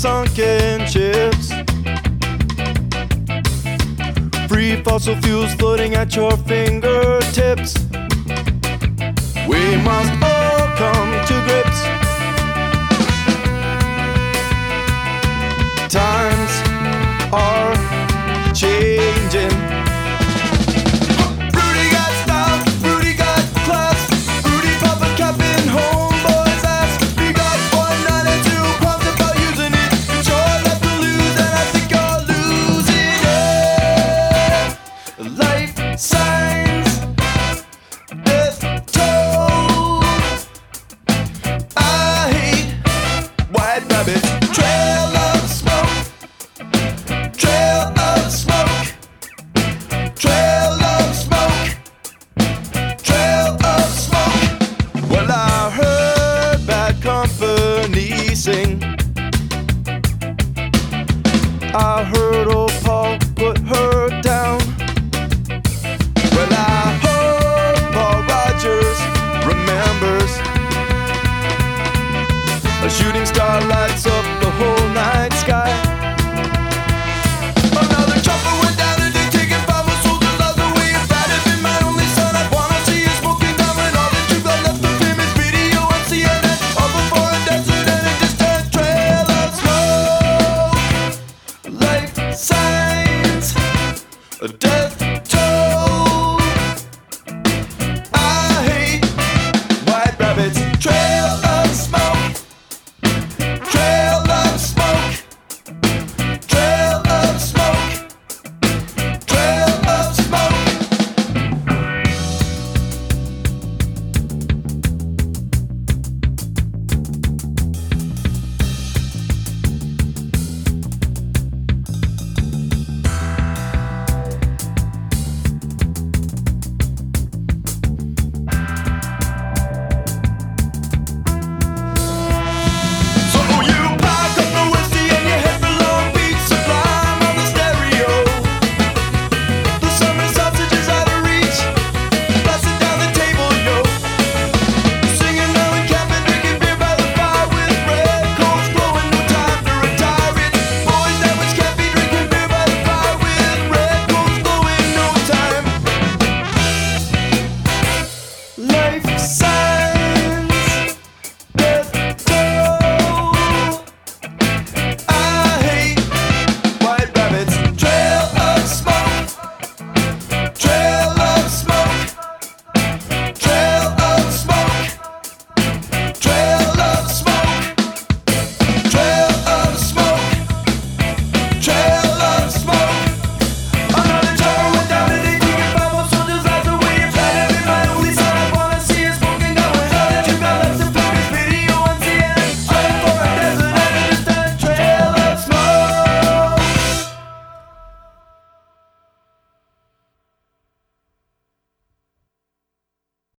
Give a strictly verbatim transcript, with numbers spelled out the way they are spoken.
sunken ships. Free fossil fuels floating at your fingertips. We must all come to grips. Times are changing. Rudy got style, Rudy got class. Rudy Papa Captain homeboys ass. We got one ninety-two qualms about using it. It's your life to lose, and I think you're losing it. Life signs, death toll. I hate white rabbits. Trail of smoke, trail of smoke, trail of smoke, trail of smoke. Well, I heard Bad Company sing. I heard